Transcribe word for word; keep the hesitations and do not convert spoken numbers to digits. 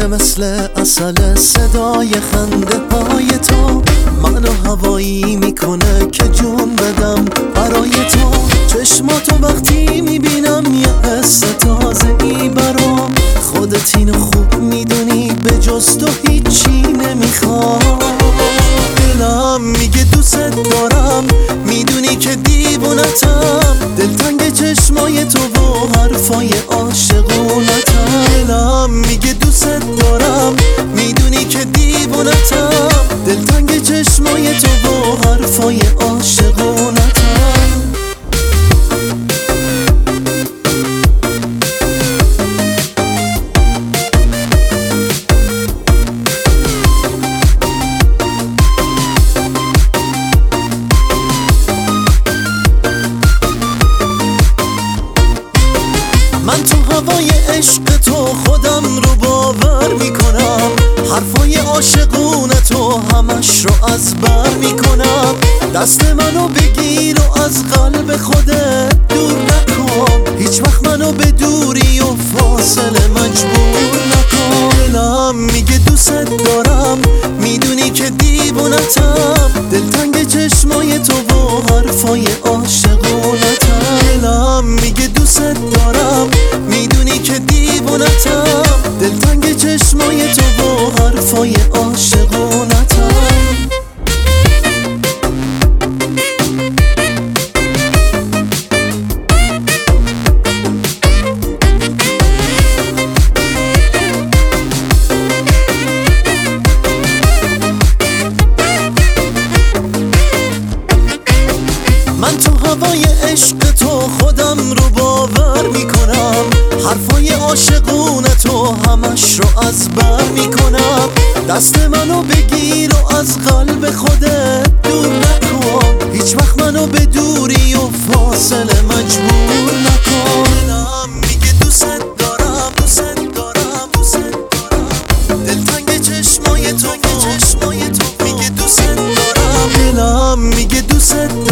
مثل عسل صدای خنده های تو منو هوایی میکنه که جون بدم برای تو. چشماتو وقتی میبینم یه حس تازه ای برام، خودت اینو خوب میدونی به جز تو هیچی نمیخوام. دلم میگه دوست دارم، میدونی که دیوونتم، دلتنگ چشمای تو و حرفای عاشقونتم. دلم میگه دوست دارم، میدونی که دیوونتم، دلتنگ چشمای تو و حرفای عاشقونتم. من تو هوای عشق تو خودم رو باور میکنم، حرفای عاشقون تو همش رو از بر میکنم. دست منو بگیر و از قلب خودت دور نکن، هیچ وقت منو به دوری و فاصله مجبور نکن. دلم میگه دوست دارم، میدونی که دیوونتم، دلتنگ چشمای تو و حرفای عاشقونتم. دلم میگه دوست دارم، میدونی که دیوونتم، دلتنگ چشمای تو و حرفای عاشقونتم. من تو هوای عشق تو خودم رو باور میکنم، حرفای عاشقون تو همش رو از بر میکنم. دست منو بگیر و از قلب خودت دور نکن، هیچ وقت منو به دوری و فاصله مجبور نکن. دلم میگه دوست دارم، دوست دارم، دوست دارم، دلتنگ چشمای تو، چشمای تو میگه دوست دارم. دلم میگه دوست